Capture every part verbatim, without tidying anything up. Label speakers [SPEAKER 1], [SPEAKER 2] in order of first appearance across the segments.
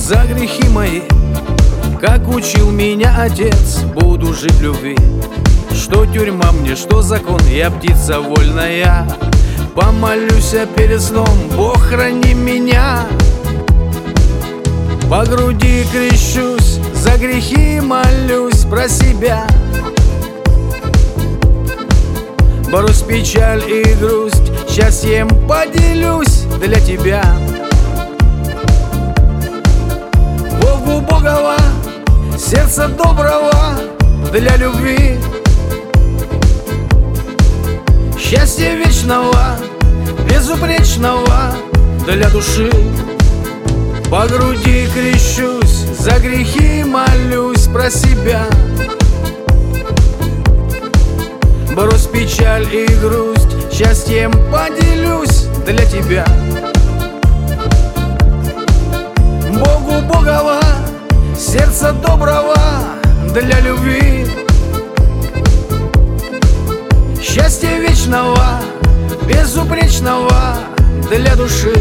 [SPEAKER 1] за грехи мои, как учил меня отец. Буду жить в любви, что тюрьма мне, что закон. Я птица вольная, помолюсь перед сном: Бог, храни меня. По груди крещусь, за грехи молюсь про себя. Борюсь печаль и грусть, счастьем поделюсь для тебя. Богу Богова, сердца доброго для любви, счастья вечного, безупречного для души. По груди крещусь, за грехи молюсь про себя. Борюсь печаль и грусть, счастьем поделюсь для тебя. Богу Богова, сердца доброго для любви, счастья вечного, безупречного для души.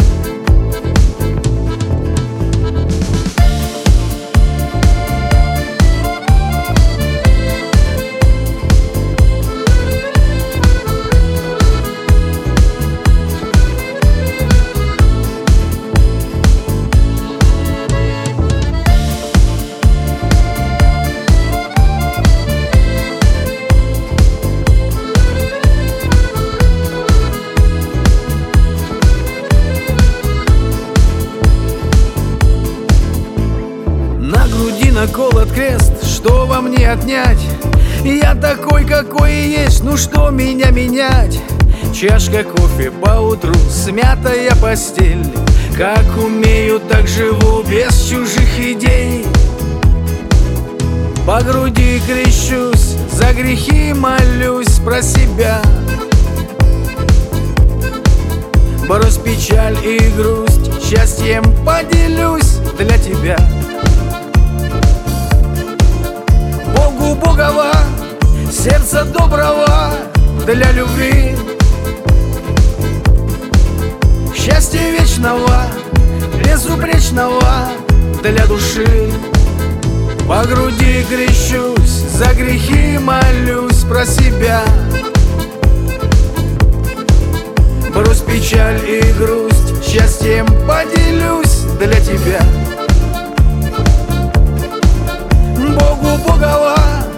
[SPEAKER 1] Наколот крест, что во мне отнять? Я такой, какой и есть, ну что меня менять? Чашка кофе поутру, смятая постель. Как умею, так живу, без чужих идей. По груди крещусь, за грехи молюсь про себя. Борюсь печаль и грусть, счастьем поделюсь для тебя. Богу Богова, сердца доброго для любви, счастья вечного, безупречного для души. По груди крещусь, за грехи молюсь про себя. Борюсь печаль и грусть, счастьем поделюсь для тебя. Богу Богова,